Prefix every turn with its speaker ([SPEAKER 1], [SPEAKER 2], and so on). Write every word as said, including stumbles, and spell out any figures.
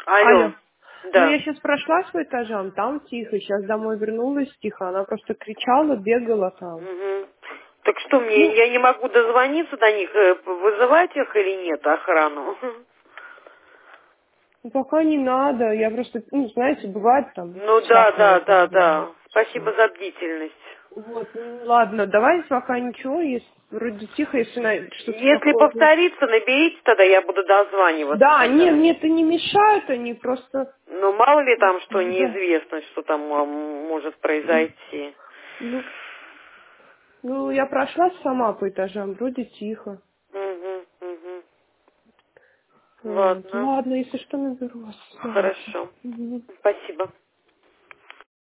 [SPEAKER 1] Алло.
[SPEAKER 2] Алло.
[SPEAKER 1] Ну, я
[SPEAKER 2] Да.
[SPEAKER 1] сейчас прошла по этажам, там тихо. Сейчас домой вернулась тихо. Она просто кричала, бегала там.
[SPEAKER 2] Мгм. Так что мне,
[SPEAKER 1] Ну,
[SPEAKER 2] я не могу дозвониться до них, э, вызывать их или нет, охрану?
[SPEAKER 1] ну, пока не надо. Я просто, ну, знаете, бывает там
[SPEAKER 2] Ну да,
[SPEAKER 1] страх
[SPEAKER 2] да,
[SPEAKER 1] наверное,
[SPEAKER 2] да,
[SPEAKER 1] бывает.
[SPEAKER 2] да. Спасибо за бдительность.
[SPEAKER 1] Вот, ну, ладно, давай пока ничего, если вроде тихо, если на- что-то
[SPEAKER 2] Если
[SPEAKER 1] такое будет.
[SPEAKER 2] повторится, наберите, тогда я буду дозваниваться
[SPEAKER 1] Да, не,
[SPEAKER 2] тогда.
[SPEAKER 1] мне это не мешает, они просто...
[SPEAKER 2] Но мало ли там, что
[SPEAKER 1] Да.
[SPEAKER 2] неизвестно, что там а, может произойти.
[SPEAKER 1] Ну, ну, я прошла сама по этажам, вроде тихо.
[SPEAKER 2] Угу, угу.
[SPEAKER 1] Вот.
[SPEAKER 2] Ладно,
[SPEAKER 1] Ладно, если что, наберу вас. Давайте.
[SPEAKER 2] хорошо.
[SPEAKER 1] Мгм.
[SPEAKER 2] Спасибо.